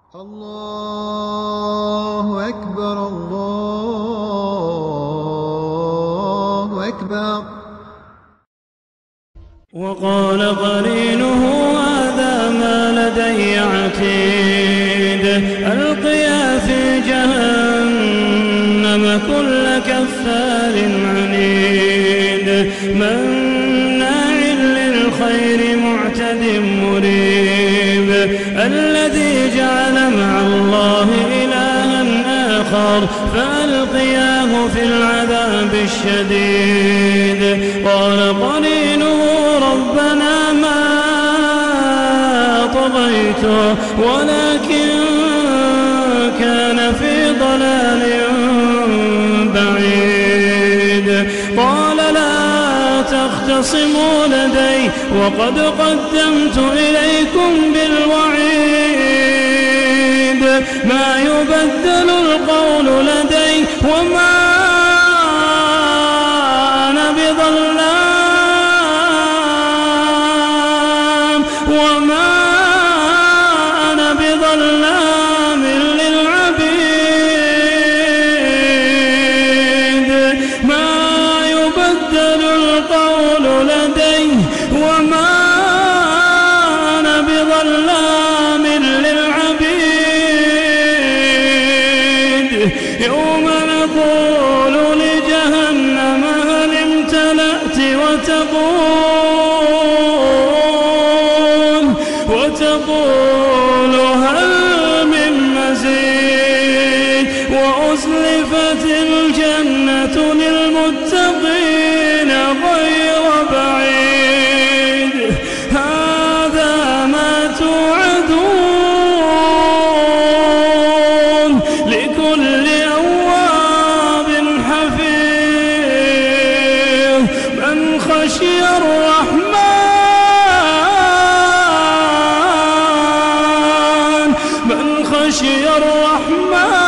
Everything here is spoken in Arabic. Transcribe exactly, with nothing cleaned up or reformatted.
الله أكبر الله أكبر. وقال قرينه هذا ما لدي عتيد ألقيا في جهنم كل كفار عنيد مناع للخير معتد مريب الذي جعل مع الله إلها آخر فألقياه في العذاب الشديد. قال قرينه ربنا ما طغيته ولكن كان في ضلال بعيد. قال لا تختصموا لدي وقد قدمت إليكم بالوعيد ما يبدل القول لدي وما أنا بظلام وما أنا بظلام للعبيد ما يبدل القول لدي وما أنا بظلام للعبيد. يوم نقول لجهنم هل امتلأت وتقول وتقول هل من مزيد وأزلفت الجنة للمتقين غير بعيد. هذا ما توعدون لكل أواب حفيظ من خشي الرحمن من خشي الرحمن